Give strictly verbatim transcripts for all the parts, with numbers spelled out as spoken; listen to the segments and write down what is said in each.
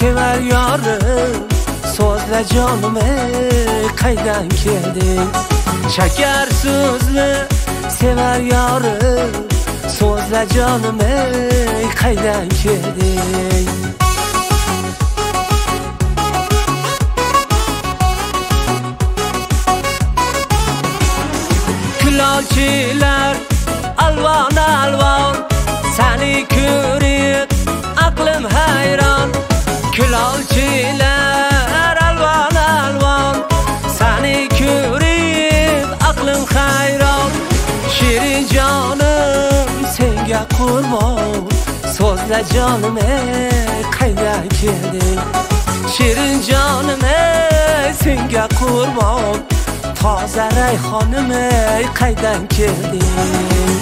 sever yorim, so'zla jonim ey qaydan kelding? Shakar so'zli sever yorim, so'zla jonim ey qaydan kelding? Kulolchilar alvon alvon seni ko'rib aqlim hayron. Kulolchilar alvon alvon seni ko'rib aqlim hayron. Shirin jonim senga qurbon, so'zla jonim ey qaydan kelding? Shirin jonim ey senga qurbon, toza rayhonim ey qaydan kelding?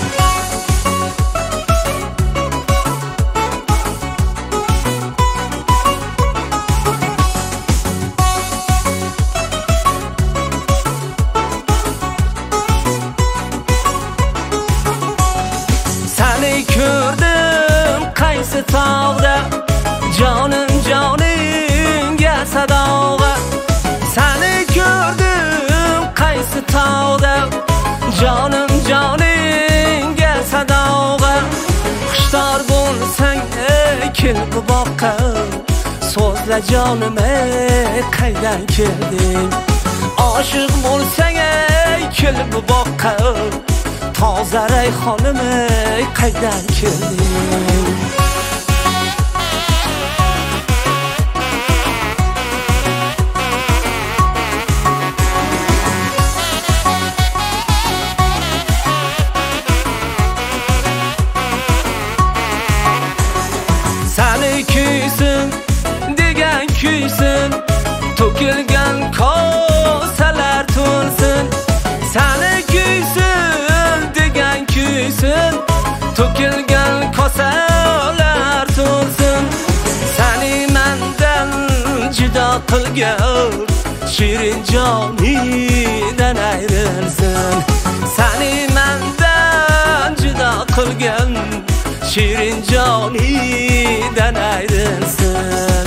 Seni ko'rdim qaysi tog'da, jonim joningga sadog'a. Seni ko'rdim qaysi tog'da, jonim joningga sadog'a. Xushtor bo'lsang ey kelib boqqa, so'zla jonim ey qaydan kelding? Oshiq bo'lsang ey kelib boqqa, toza rayhonim ey qaydan kelding? Seni kuysin degan kuysin, to'kilgan kosalar to'lsin. Seni kuysin degan kuysin, to'kilgan kosalar to'lsin. Seni mendan judo qilgan shirin jonidan ayrilsin. Seni mendan judo qilgan shirin jonidan ayrilsin.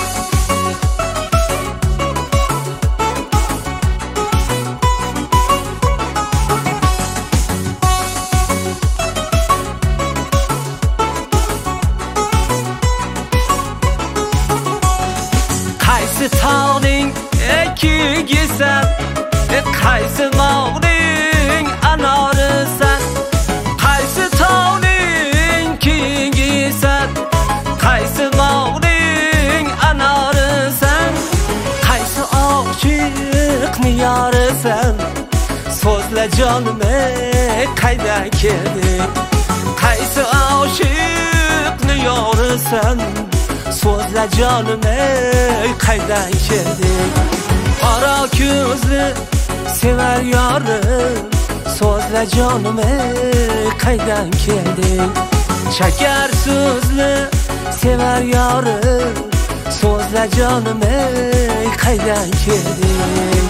Qaysi tog'ning ekigisan, qaysi bog'ning anorisan? Qaysi tog'ning kigisan, qaysi bog'ning anorisan? Qaysi oshiqni yorisan, so'zla jonim ey qaydan kelding? Qaysi oshiqni yorisan, so'zla jonim ey qaydan kelding? Qora ko'zli sever yorim, so'zla jonim ey qaydan kelding? Shakar so'zli sever yorim, so'zla jonim ey qaydan kelding?